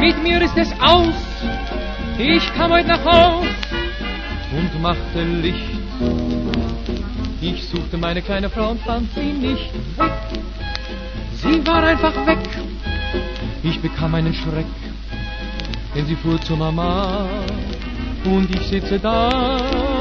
mit mir ist es aus. Ich kam heute nach Haus und machte Licht. Ich suchte meine kleine Frau und fand sie nicht weg. Sie war einfach weg. Ich bekam einen Schreck, denn sie fuhr zur Mama und ich sitze da.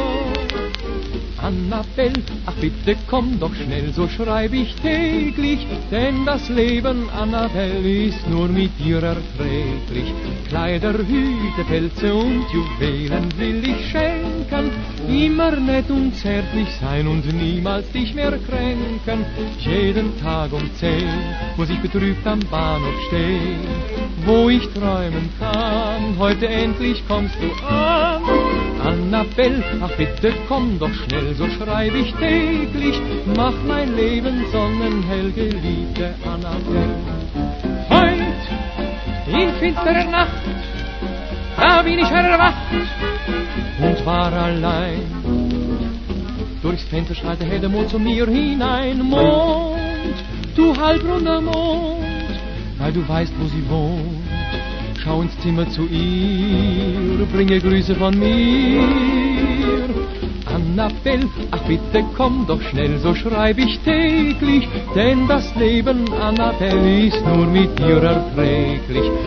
Annabelle, ach bitte komm doch schnell, so schreib ich täglich, denn das Leben, Annabelle, ist nur mit dir erträglich. Kleider, Hüte, Pelze und Juwelen will ich schenken, immer nett und zärtlich sein und niemals dich mehr kränken. Jeden Tag um 10 muss ich betrübt am Bahnhof stehen, wo ich träumen kann, heute endlich kommst du an. Annabelle, ach bitte komm doch schnell, so schreib ich täglich, mach mein Leben sonnenhell, geliebte Annabelle. Heut, in finsterer Nacht, da bin ich erwacht und war allein. Durchs Fenster strahlt der helle Mond zu mir hinein. Mond, du halbrunder Mond, weil du weißt, wo sie wohnt. Schau ins Zimmer zu ihr, bringe Grüße von mir. Annabelle, ach bitte komm doch schnell, so schreib ich täglich, denn das Leben, Annabelle, ist nur mit dir erträglich.